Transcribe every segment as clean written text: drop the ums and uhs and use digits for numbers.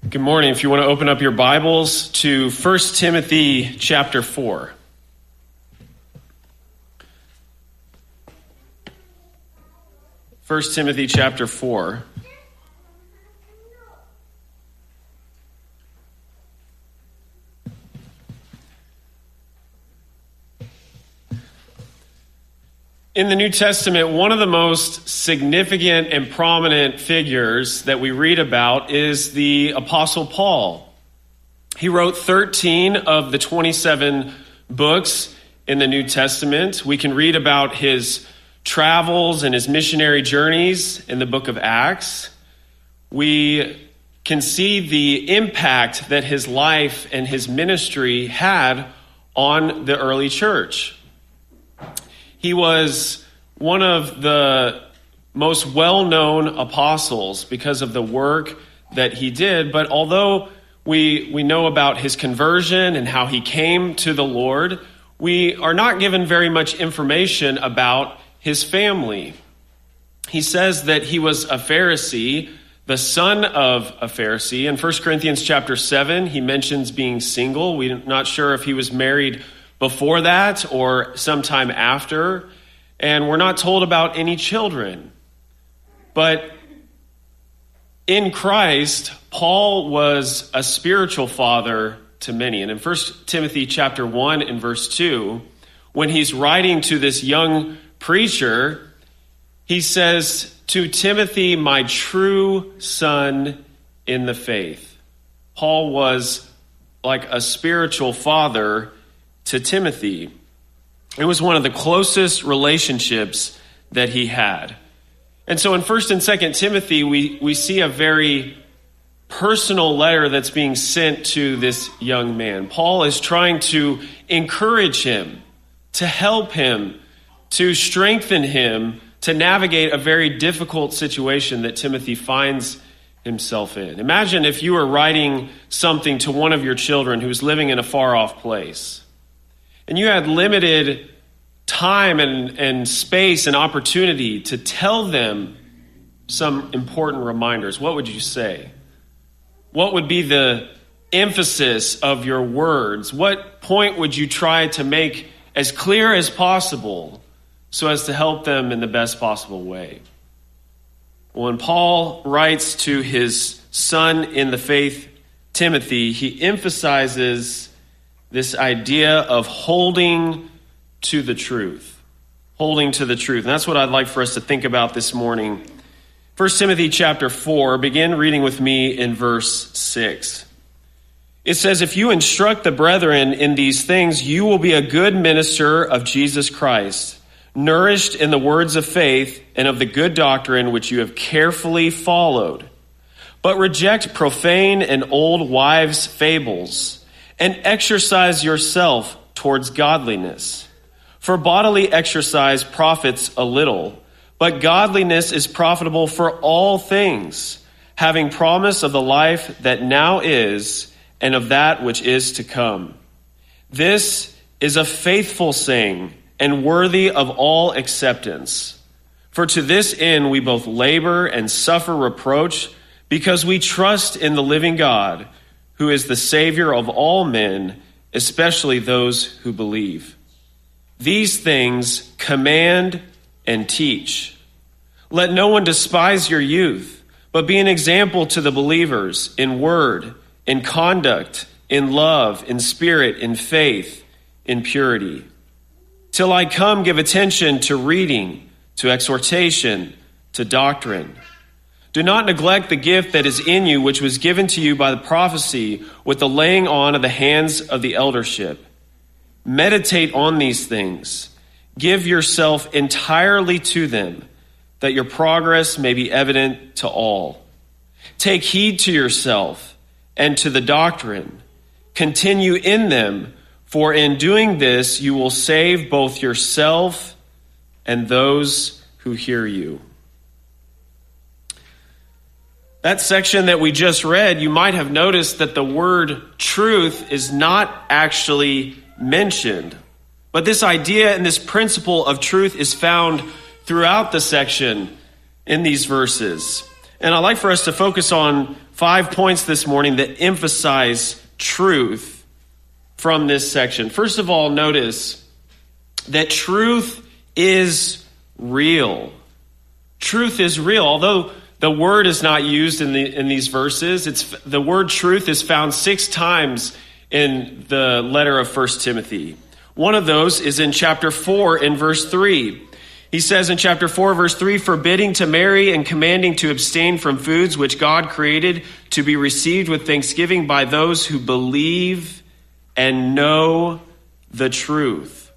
Good morning. If you want to open up your Bibles to 1 Timothy chapter 4. 1 Timothy chapter 4. In the New Testament, one of the most significant and prominent figures that we read about is the Apostle Paul. He wrote 13 of the 27 books in the New Testament. We can read about his travels and his missionary journeys in the book of Acts. We can see the impact that his life and his ministry had on the early church. He was one of the most well-known apostles because of the work that he did. But although we know about his conversion and how he came to the Lord, we are not given very much information about his family. He says that he was a Pharisee, the son of a Pharisee. In 1 Corinthians chapter 7, he mentions being single. We're not sure if he was married before that or sometime after, and we're not told about any children. But in Christ, Paul was a spiritual father to many. And in 1 Timothy chapter 1 and verse 2, when he's writing to this young preacher, he says, "To Timothy, my true son in the faith." Paul was like a spiritual father to Timothy. It was one of the closest relationships that he had. And so in 1st and 2nd Timothy, we see a very personal letter that's being sent to this young man. Paul is trying to encourage him, to help him, to strengthen him, to navigate a very difficult situation that Timothy finds himself in. Imagine if you were writing something to one of your children who's living in a far-off place, and you had limited time and space and opportunity to tell them some important reminders. What would you say? What would be the emphasis of your words? What point would you try to make as clear as possible so as to help them in the best possible way? When Paul writes to his son in the faith, Timothy, he emphasizes this idea of holding to the truth. Holding to the truth. And that's what I'd like for us to think about this morning. 1 Timothy chapter 4, begin reading with me in verse 6. It says, "If you instruct the brethren in these things, you will be a good minister of Jesus Christ, nourished in the words of faith and of the good doctrine which you have carefully followed. But reject profane and old wives' fables, and exercise yourself towards godliness. For bodily exercise profits a little, but godliness is profitable for all things, having promise of the life that now is and of that which is to come. This is a faithful saying and worthy of all acceptance. For to this end we both labor and suffer reproach, because we trust in the living God, who is the Savior of all men, especially those who believe. These things command and teach. Let no one despise your youth, but be an example to the believers in word, in conduct, in love, in spirit, in faith, in purity. Till I come, give attention to reading, to exhortation, to doctrine. Do not neglect the gift that is in you, which was given to you by the prophecy with the laying on of the hands of the eldership. Meditate on these things. Give yourself entirely to them, that your progress may be evident to all. Take heed to yourself and to the doctrine. Continue in them, for in doing this you will save both yourself and those who hear you." That section that we just read, you might have noticed that the word truth is not actually mentioned. But this idea and this principle of truth is found throughout the section in these verses. And I'd like for us to focus on 5 points this morning that emphasize truth from this section. First of all, notice that truth is real. Truth is real. Although the word is not used in these verses, the word truth is found 6 times in the letter of 1 Timothy. One of those is in chapter 4 in verse 3. He says in chapter 4, verse 3, forbidding to marry and commanding to abstain from foods which God created to be received with thanksgiving by those who believe and know the truth.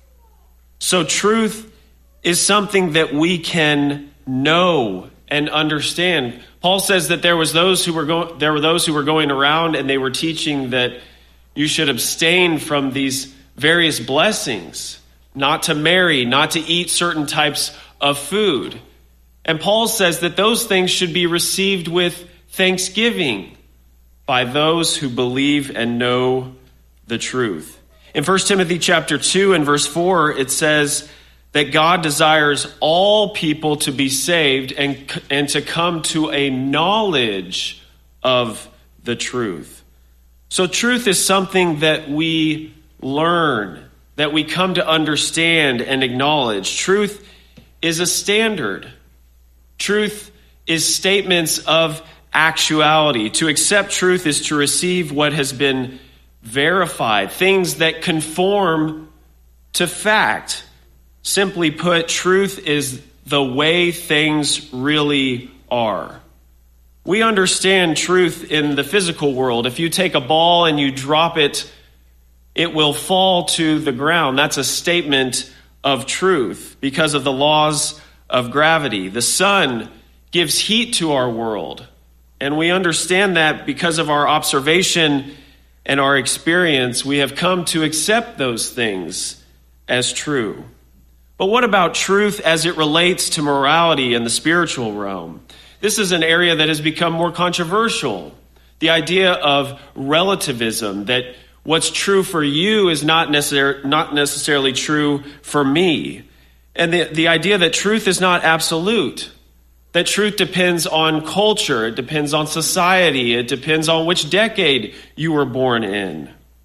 So truth is something that we can know and understand. Paul says that there were those who were going around and they were teaching that you should abstain from these various blessings, not to marry, not to eat certain types of food. And Paul says that those things should be received with thanksgiving by those who believe and know the truth. In 1 Timothy chapter 2 and verse 4, it says that God desires all people to be saved and to come to a knowledge of the truth. So truth is something that we learn, that we come to understand and acknowledge. Truth is a standard. Truth is statements of actuality. To accept truth is to receive what has been verified, things that conform to fact. Simply put, truth is the way things really are. We understand truth in the physical world. If you take a ball and you drop it, it will fall to the ground. That's a statement of truth because of the laws of gravity. The sun gives heat to our world, and we understand that because of our observation and our experience, we have come to accept those things as true. But what about truth as it relates to morality in the spiritual realm? This is an area that has become more controversial. The idea of relativism, that what's true for you is not necessarily true for me. And the idea that truth is not absolute, that truth depends on culture, it depends on society, it depends on which decade you were born in.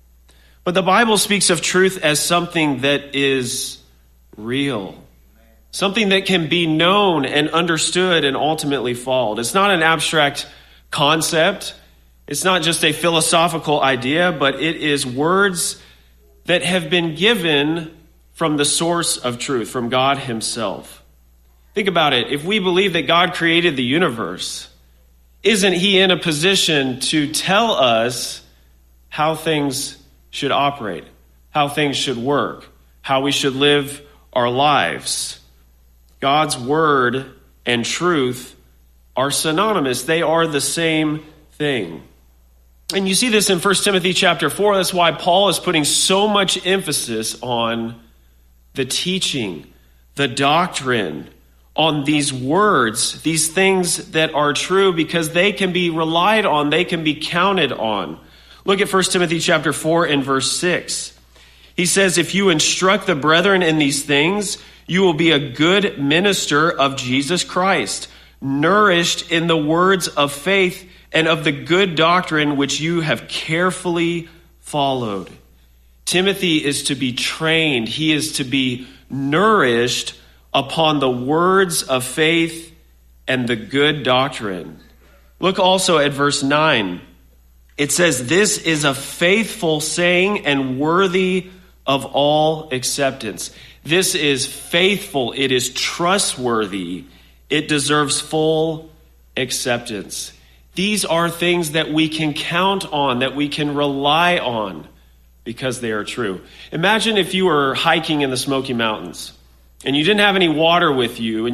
But the Bible speaks of truth as something that is real. Something that can be known and understood and ultimately followed. It's not an abstract concept. It's not just a philosophical idea, but it is words that have been given from the source of truth, from God himself. Think about it. If we believe that God created the universe, isn't he in a position to tell us how things should operate, how things should work, how we should live our lives? God's word and truth are synonymous. They are the same thing. And you see this in 1 Timothy chapter 4. That's why Paul is putting so much emphasis on the teaching, the doctrine, on these words, these things that are true, because they can be relied on, they can be counted on. Look at 1 Timothy chapter 4 and verse 6. He says, if you instruct the brethren in these things, you will be a good minister of Jesus Christ, nourished in the words of faith and of the good doctrine which you have carefully followed. Timothy is to be trained. He is to be nourished upon the words of faith and the good doctrine. Look also at verse 9. It says, this is a faithful saying and worthy of all acceptance. This is faithful. It is trustworthy. It deserves full acceptance. These are things that we can count on, that we can rely on because they are true. Imagine if you were hiking in the Smoky Mountains and you didn't have any water with you and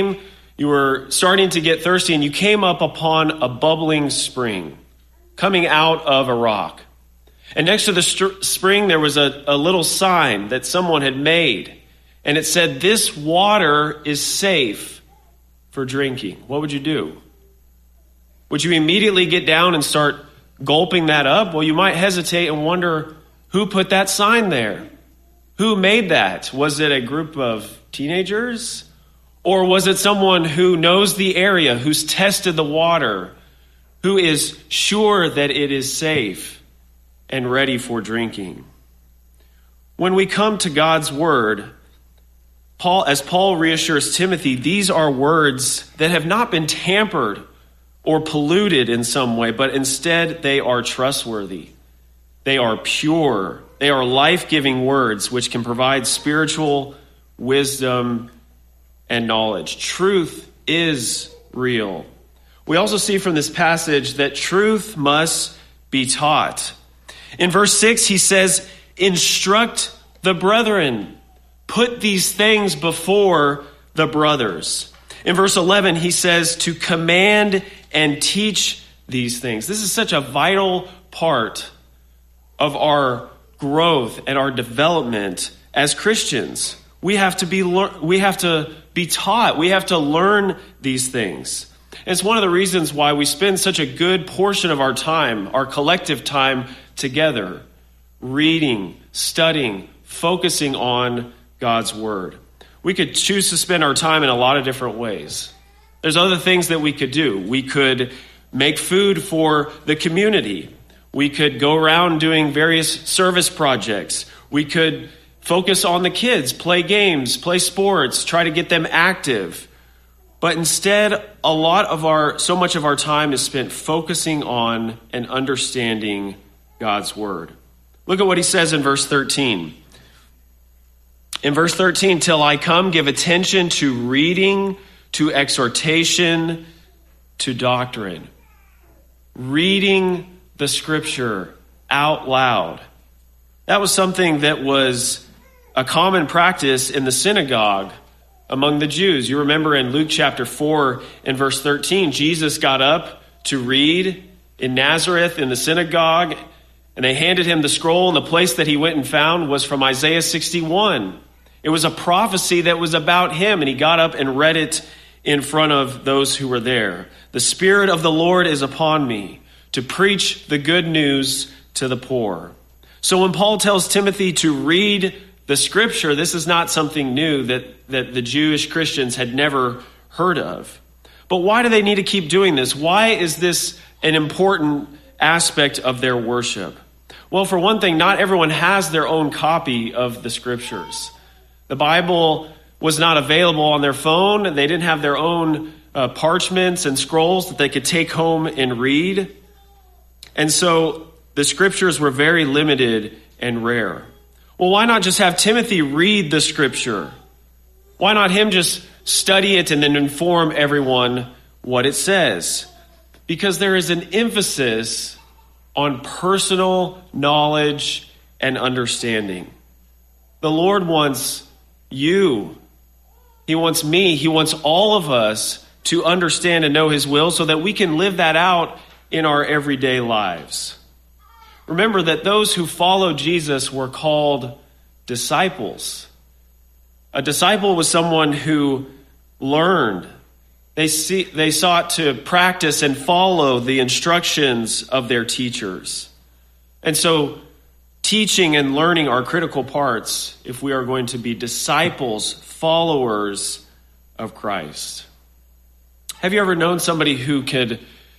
you were starting to get thirsty and you came up upon a bubbling spring coming out of a rock. And next to the spring, there was a little sign that someone had made. And it said, this water is safe for drinking. What would you do? Would you immediately get down and start gulping that up? Well, you might hesitate and wonder, who put that sign there? Who made that? Was it a group of teenagers? Or was it someone who knows the area, who's tested the water, who is sure that it is safe and ready for drinking? When we come to God's word, as Paul reassures Timothy, these are words that have not been tampered or polluted in some way, but instead they are trustworthy. They are pure. They are life-giving words which can provide spiritual wisdom and knowledge. Truth is real. We also see from this passage that truth must be taught. In verse 6, he says, instruct the brethren. Put these things before the brothers. In verse 11, he says to command and teach these things. This is such a vital part of our growth and our development as Christians. We have to be taught. We have to learn these things. And it's one of the reasons why we spend such a good portion of our time, our collective time together, reading, studying, focusing on God's word. We could choose to spend our time in a lot of different ways. There's other things that we could do. We could make food for the community. We could go around doing various service projects. We could focus on the kids, play games, play sports, try to get them active. But instead, so much of our time is spent focusing on and understanding God's word. Look at what he says in verse 13. In verse 13, till I come, give attention to reading, to exhortation, to doctrine. Reading the scripture out loud. That was something that was a common practice in the synagogue among the Jews. You remember in Luke chapter 4 and verse 13, Jesus got up to read in Nazareth in the synagogue, and they handed him the scroll, and the place that he went and found was from Isaiah 61. It was a prophecy that was about him, and he got up and read it in front of those who were there. The Spirit of the Lord is upon me to preach the good news to the poor. So when Paul tells Timothy to read the scripture, this is not something new that the Jewish Christians had never heard of. But why do they need to keep doing this? Why is this an important aspect of their worship? Well, for one thing, not everyone has their own copy of the scriptures. The Bible was not available on their phone. They didn't have their own parchments and scrolls that they could take home and read. And so the scriptures were very limited and rare. Well, why not just have Timothy read the scripture? Why not him just study it and then inform everyone what it says? Because there is an emphasis on personal knowledge and understanding. The Lord wants you. He wants me. He wants all of us to understand and know his will so that we can live that out in our everyday lives. Remember that those who followed Jesus were called disciples. A disciple was someone who learned. They sought to practice and follow the instructions of their teachers. And so teaching and learning are critical parts if we are going to be disciples, followers of Christ. Have you ever known somebody who could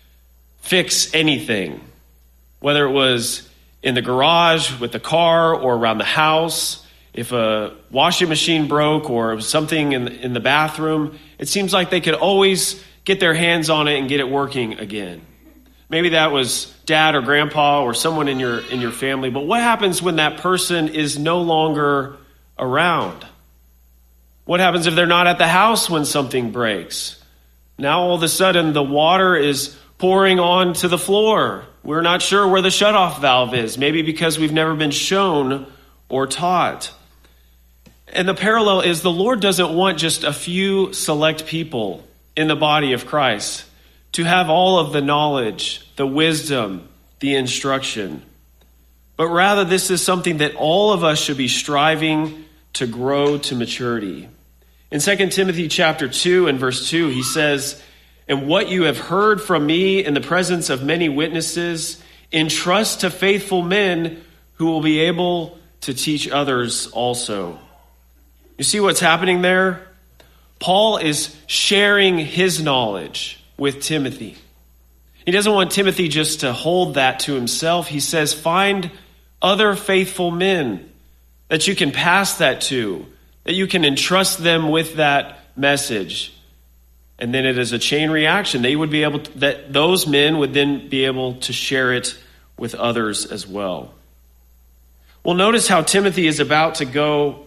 fix anything? Whether it was in the garage with the car or around the house, if a washing machine broke or something in the bathroom, it seems like they could always get their hands on it and get it working again. Maybe that was dad or grandpa or someone in your family. But what happens when that person is no longer around? What happens if they're not at the house when something breaks? Now all of a sudden the water is pouring onto the floor. We're not sure where the shutoff valve is, maybe because we've never been shown or taught. And the parallel is the Lord doesn't want just a few select people in the body of Christ to have all of the knowledge, the wisdom, the instruction. But rather, this is something that all of us should be striving to grow to maturity. In 2 Timothy chapter 2 and verse 2, he says, "And what you have heard from me in the presence of many witnesses, entrust to faithful men who will be able to teach others also." You see what's happening there? Paul is sharing his knowledge with Timothy. He doesn't want Timothy just to hold that to himself. He says, find other faithful men that you can pass that to, that you can entrust them with that message. And then it is a chain reaction. They would be able to, that those men would then be able to share it with others as well. Well, notice how Timothy is about to go,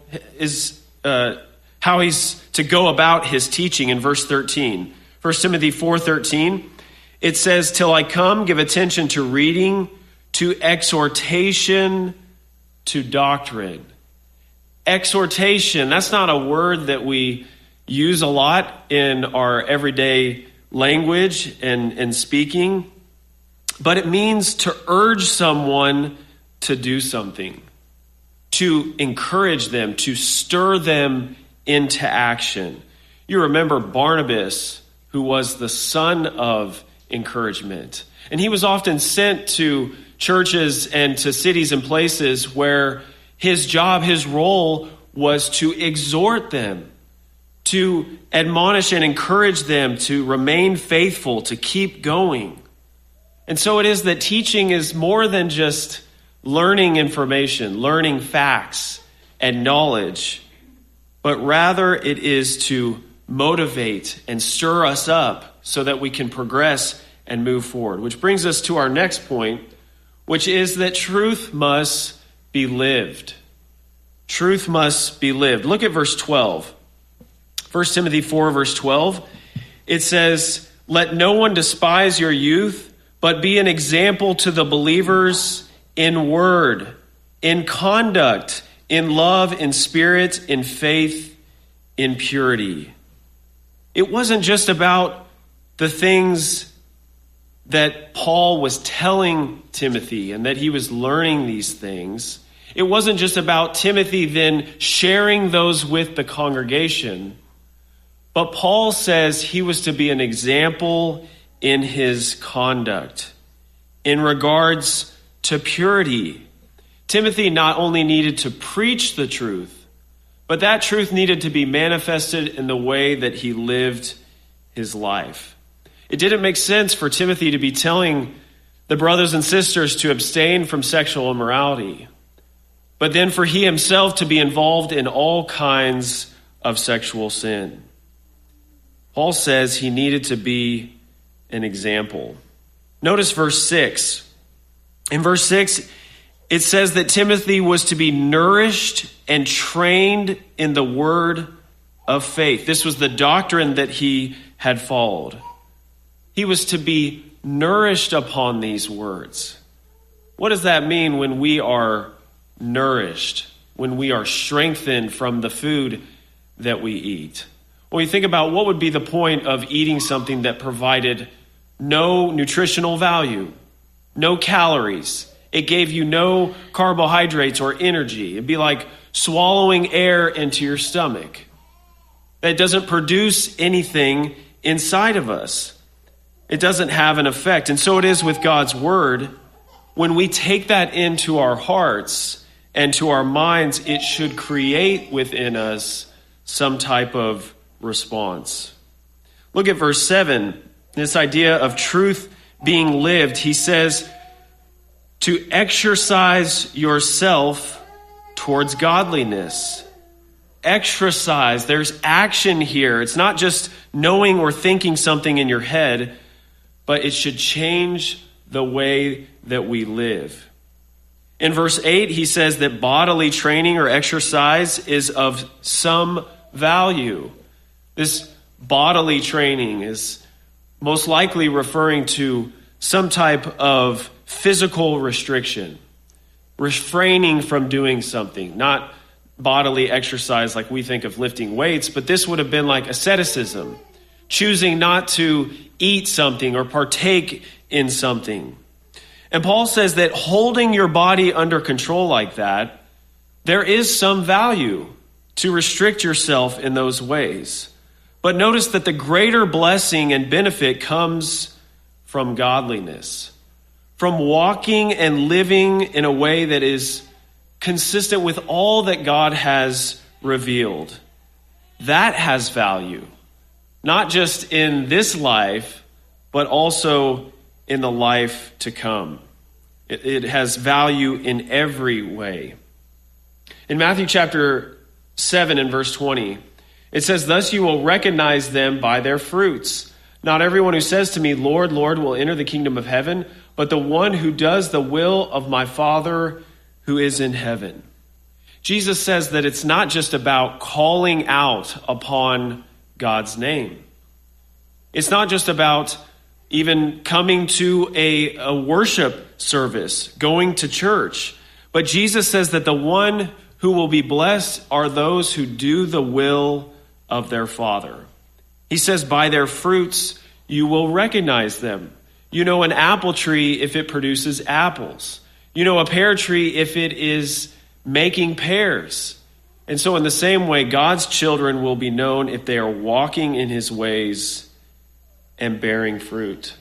how he's to go about his teaching in verse 13. 1 Timothy 4:13, it says, till I come, give attention to reading, to exhortation, to doctrine. Exhortation, that's not a word that we use a lot in our everyday language and speaking, but it means to urge someone to do something, to encourage them, to stir them into action. You remember Barnabas, who was the son of encouragement, and he was often sent to churches and to cities and places where his job, his role was to exhort them, to admonish and encourage them to remain faithful, to keep going. And so it is that teaching is more than just learning information, learning facts and knowledge, but rather it is to motivate and stir us up so that we can progress and move forward. Which brings us to our next point, which is that truth must be lived. Truth must be lived. Look at verse 12. 1 Timothy 4, verse 12. It says, let no one despise your youth, but be an example to the believers in word, in conduct, in love, in spirit, in faith, in purity. It wasn't just about the things that Paul was telling Timothy and that he was learning these things. It wasn't just about Timothy then sharing those with the congregation, but Paul says he was to be an example in his conduct in regards to purity. Timothy not only needed to preach the truth, but that truth needed to be manifested in the way that he lived his life. It didn't make sense for Timothy to be telling the brothers and sisters to abstain from sexual immorality, but then for he himself to be involved in all kinds of sexual sin. Paul says he needed to be an example. Notice verse 6. In verse 6, it says that Timothy was to be nourished and trained in the word of faith. This was the doctrine that he had followed. He was to be nourished upon these words. What does that mean when we are nourished, when we are strengthened from the food that we eat? When you think about what would be the point of eating something that provided no nutritional value, no calories, it gave you no carbohydrates or energy. It'd be like swallowing air into your stomach. That doesn't produce anything inside of us. It doesn't have an effect. And so it is with God's word. When we take that into our hearts and to our minds, it should create within us some type of response. Look at verse 7. This idea of truth being lived. He says to exercise yourself towards godliness. Exercise. There's action here. It's not just knowing or thinking something in your head, but it should change the way that we live. In verse 8, he says that bodily training or exercise is of some value. This bodily training is most likely referring to some type of physical restriction, refraining from doing something, not bodily exercise like we think of lifting weights, but this would have been like asceticism, choosing not to eat something or partake in something. And Paul says that holding your body under control like that, there is some value to restrict yourself in those ways. But notice that the greater blessing and benefit comes from godliness, from walking and living in a way that is consistent with all that God has revealed. that has value, not just in this life, but also in the life to come. It has value in every way. In Matthew chapter 7 and verse 20, it says, "Thus you will recognize them by their fruits. Not everyone who says to me, 'Lord, Lord,' will enter the kingdom of heaven, but the one who does the will of my Father who is in heaven." Jesus says that it's not just about calling out upon God's name. It's not just about even coming to a worship service, going to church. But Jesus says that the one who will be blessed are those who do the will of their Father. He says, by their fruits you will recognize them. You know an apple tree if it produces apples. You know a pear tree if it is making pears. And so in the same way, God's children will be known if they are walking in his ways and bearing fruit.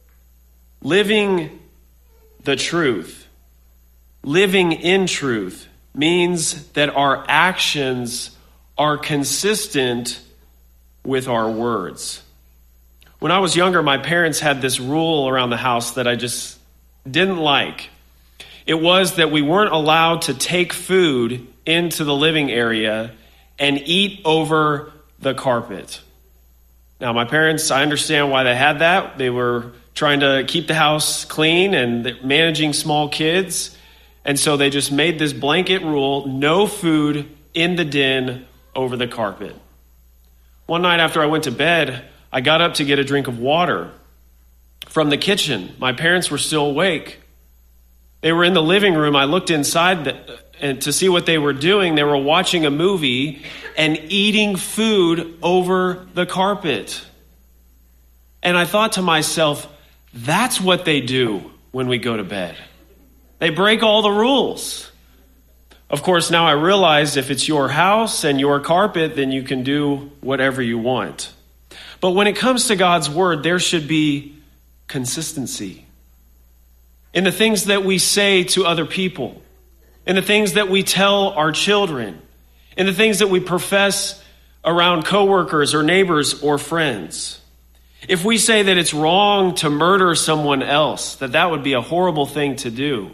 Living the truth, living in truth, means that our actions are consistent with our words. When I was younger, my parents had this rule around the house that I just didn't like. It was that we weren't allowed to take food into the living area and eat over the carpet. Now, my parents, I understand why they had that. They were trying to keep the house clean and managing small kids. And so they just made this blanket rule, no food in the den over the carpet. One night after I went to bed, I got up to get a drink of water from the kitchen. My parents were still awake. They were in the living room. I looked inside and to see what they were doing. They were watching a movie and eating food over the carpet. And I thought to myself, that's what they do when we go to bed. They break all the rules. Of course, now I realize if it's your house and your carpet, then you can do whatever you want. But when it comes to God's word, there should be consistency in the things that we say to other people, in the things that we tell our children, in the things that we profess around coworkers or neighbors or friends. If we say that it's wrong to murder someone else, that would be a horrible thing to do,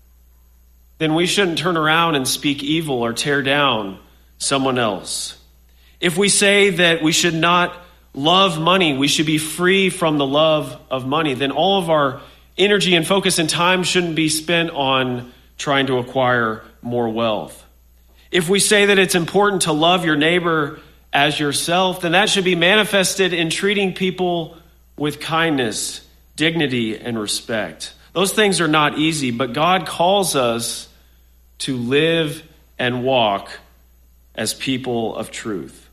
then we shouldn't turn around and speak evil or tear down someone else. If we say that we should not love money, we should be free from the love of money, then all of our energy and focus and time shouldn't be spent on trying to acquire more wealth. If we say that it's important to love your neighbor as yourself, then that should be manifested in treating people with kindness, dignity, and respect. Those things are not easy, but God calls us to live and walk as people of truth.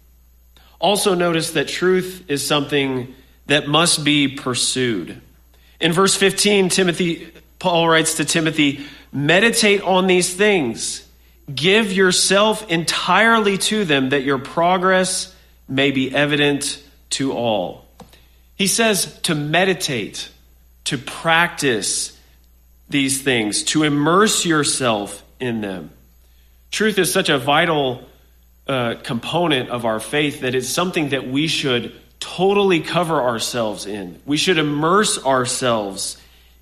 Also notice that truth is something that must be pursued. In verse 15, Paul writes to Timothy, meditate on these things. Give yourself entirely to them that your progress may be evident to all. He says to meditate, to practice these things, to immerse yourself in them. Truth is such a vital component of our faith that it's something that we should totally cover ourselves in. We should immerse ourselves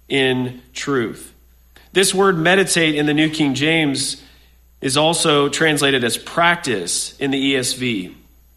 in truth. This word meditate in the New King James is also translated as practice in the ESV.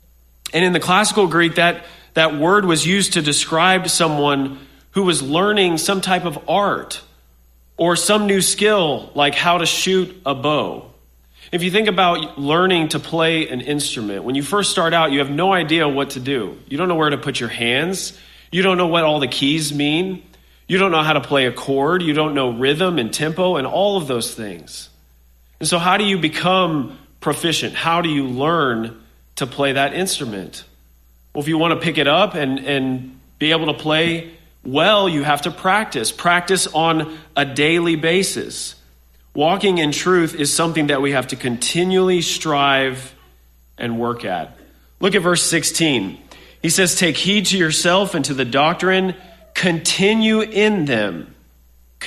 And in the classical Greek, that word was used to describe someone who was learning some type of art or some new skill, like how to shoot a bow. If you think about learning to play an instrument, when you first start out, you have no idea what to do. You don't know where to put your hands. You don't know what all the keys mean. You don't know how to play a chord. You don't know rhythm and tempo and all of those things. And so how do you become proficient? How do you learn to play that instrument? Well, if you want to pick it up and be able to play well, you have to practice. Practice on a daily basis. Walking in truth is something that we have to continually strive and work at. Look at verse 16. He says, take heed to yourself and to the doctrine. Continue in them.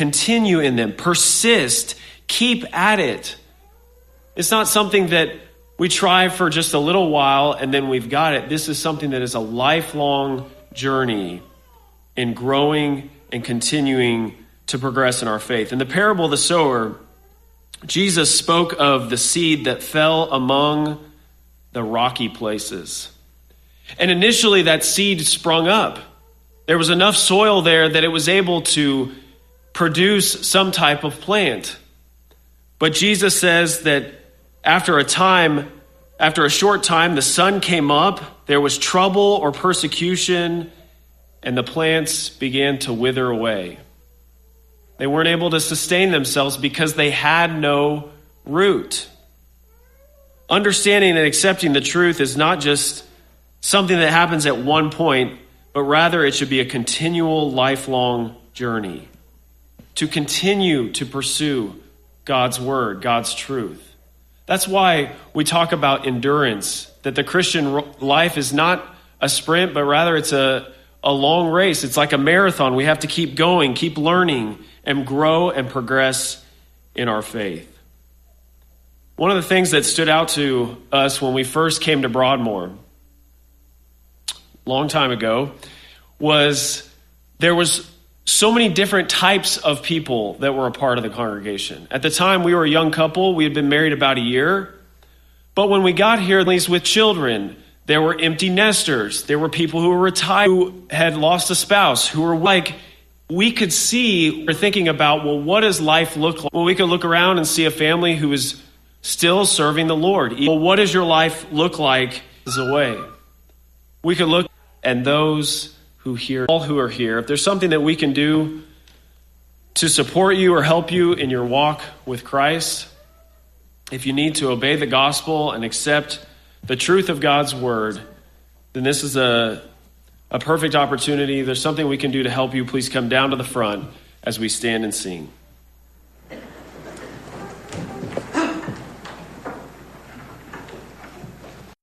Persist. Keep at it. It's not something that we try for just a little while and then we've got it. This is something that is a lifelong journey in growing and continuing to progress in our faith. In the parable of the sower, Jesus spoke of the seed that fell among the rocky places. And initially that seed sprung up. There was enough soil there that it was able to produce some type of plant. But Jesus says that after a short time, the sun came up, there was trouble or persecution, and the plants began to wither away. They weren't able to sustain themselves because they had no root. Understanding and accepting the truth is not just something that happens at one point, but rather it should be a continual, lifelong journey to continue to pursue God's word, God's truth. That's why we talk about endurance, that the Christian life is not a sprint, but rather it's a long race. It's like a marathon. We have to keep going, keep learning, and grow and progress in our faith. One of the things that stood out to us when we first came to Broadmoor, a long time ago, was there was so many different types of people that were a part of the congregation. At the time, we were a young couple. We had been married about a year. But when we got here, at least with children, there were empty nesters. There were people who were retired, who had lost a spouse, who were like, we could see, we're thinking about, well, what does life look like? Well, we could look around and see a family who is still serving the Lord. Well, what does your life look like as a way? We could look at those who hear, all who are here. If there's something that we can do to support you or help you in your walk with Christ, if you need to obey the gospel and accept the truth of God's word, then this is a perfect opportunity. If there's something we can do to help you, please come down to the front as we stand and sing.